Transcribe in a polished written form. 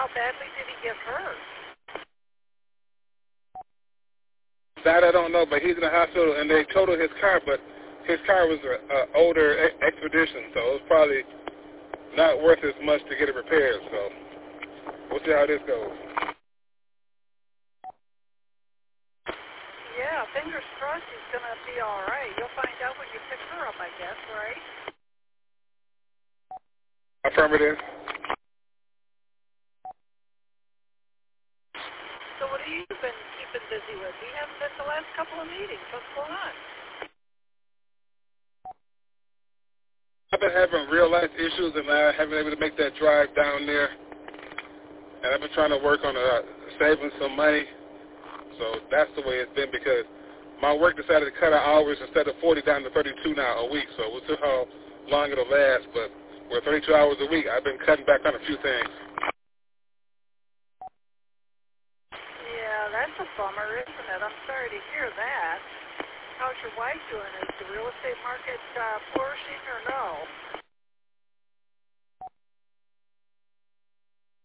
badly did he get hurt? That I don't know, but he's in the hospital, and they totaled his car, but his car was an older Expedition, so it was probably not worth as much to get it repaired, so we'll see how this goes. Yeah, fingers crossed he's going to be all right. You'll find out when you pick her up, I guess, right? Affirmative. So what have you been keeping busy with? You haven't been to the last couple of meetings. What's going on? I've been having real-life issues, and I haven't been able to make that drive down there. And I've been trying to work on saving some money. So that's the way it's been because my work decided to cut our hours instead of 40 down to 32 now a week. So we'll see how long it'll last. But with 32 hours a week, I've been cutting back on a few things. Yeah, that's a bummer, isn't it? I'm sorry to hear that. How's your wife doing? Is the real estate market flourishing or no?